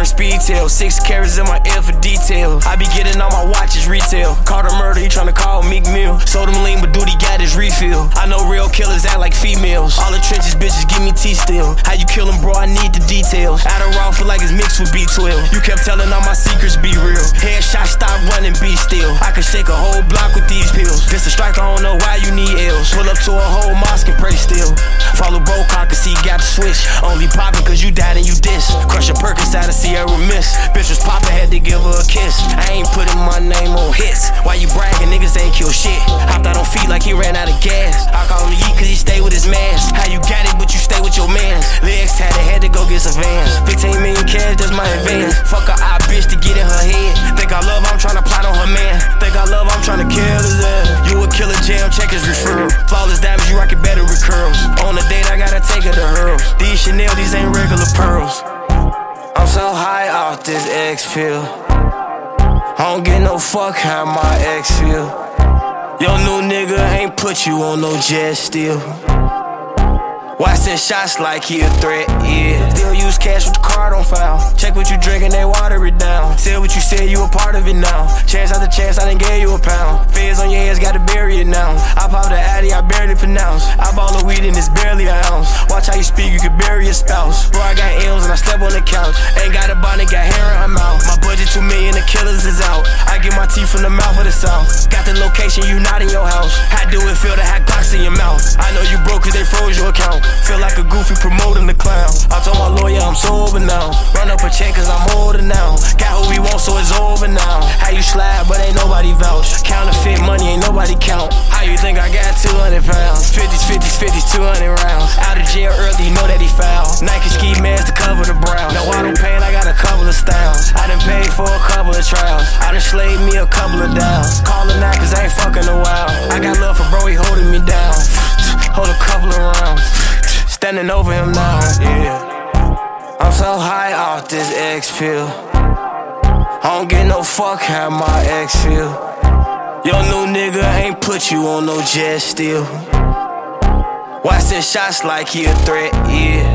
turn speed tail. 6 carats in my ear for detail. I be getting all my watches retail. Caught a murder, he tryna call Meek Mill. Sold him lean, but duty got his refill. I know real killers act like females. All the trenches, bitches, give me tea still. How you kill him, bro? I need the details. Adderall feel like it's mixed with B12. You kept telling all my secrets, be real. Headshot, stop running, be still. I can shake a whole block with these pills. This a strike, I don't know why you need L's. Pull up to a whole mosque and pray still. Follow Brocock cause he got the switch. Only poppin' cause you died and you diss. Crush a Perkins out of Sierra Miss. Bitch was poppin', had to give her a kiss. I ain't putting my name on hits. Why you bragging, niggas ain't kill shit. Hopped out on feet like he ran out of gas. I call him Yeet cause he stay with his mans. How you got it but you stay with your mans. Legs tatted, had to go get some vans. 15 million cash, that's my advance. Fuck a eye bitch to get in her head. Think I love, I'm tryna plot on her man. Think I love, I'm tryna kill his ass. You a killer, jam, check his referral. Flawless diamonds, you rockin' better with curls. On a date, I gotta take her to Hurl. These Chanel, these ain't regular pearls. I'm so high off this X pill. I don't get no fuck how my ex feel. Your new nigga ain't put you on no jet still. Why send shots like he a threat, yeah. Still use cash with the card on file. Check what you drinkin', they water it down. Tell what you said, you a part of it now. Chance after chance, I done gave you a pound. Feds on your hands, gotta bury it now. I pop the Addy, I barely pronounce. I ball the weed and it's barely an ounce. Watch how you speak, you can bury your spouse. Bro, I got M's and I step on the couch. Ain't got a bonnet, got hair in her mouth. My budget 2 million, the killers is out. I get my teeth from the mouth of the south. Got the location, you not in your house. How do it feel to have Glocks in your mouth? I know you broke cause they froze your account. Feel like a goofy promoting the clown. I told my lawyer I'm sober now. Run up a check cause I'm older now. Got who we want so it's over now. How you slide but ain't nobody vouch. Counterfeit money ain't nobody count. How you think I got 200 pounds? 50s, 50s, 50s, 200 rounds. Out of jail early, you know that he foul. Nike ski mask to cover the brown. No auto paint, I got a couple of styles. I done paid for a couple of trials. I done slaved me a couple of downs. Callin' out cause I ain't fucking a while. I got love for bro, he holding me down. Hold a couple of rounds. Standing over him now, yeah. I'm so high off this X pill. I don't get no fuck how my ex feel. Your new nigga ain't put you on no jet still. Why send shots like he a threat, yeah.